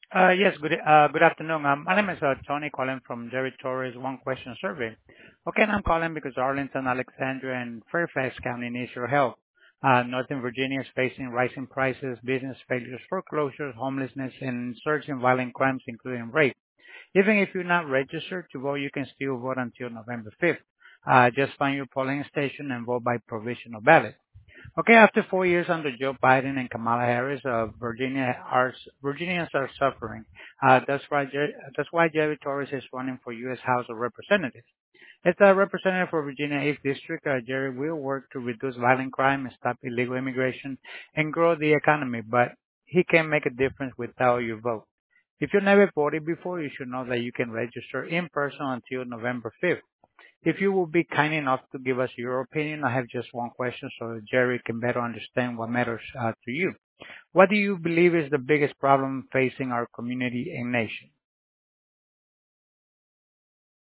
Yes, good afternoon. My name is Tony calling from Jerry Torres One Question Survey. Okay, and I'm calling because Arlington, Alexandria, and Fairfax County needs your help. Northern Virginia is facing rising prices, business failures, foreclosures, homelessness, and surge in violent crimes, including rape. Even if you're not registered to vote, you can still vote until November 5th. Just find your polling station and vote by provisional ballot. Okay, after 4 years under Joe Biden and Kamala Harris, Virginians are suffering. That's why Jerry Torres is running for U.S. House of Representatives. As a representative for Virginia 8th District, Jerry will work to reduce violent crime, stop illegal immigration, and grow the economy, but he can make a difference without your vote. If you never voted before, you should know that you can register in person until November 5th. If you will be kind enough to give us your opinion, I have just one question so Jerry can better understand what matters to you. What do you believe is the biggest problem facing our community and nation?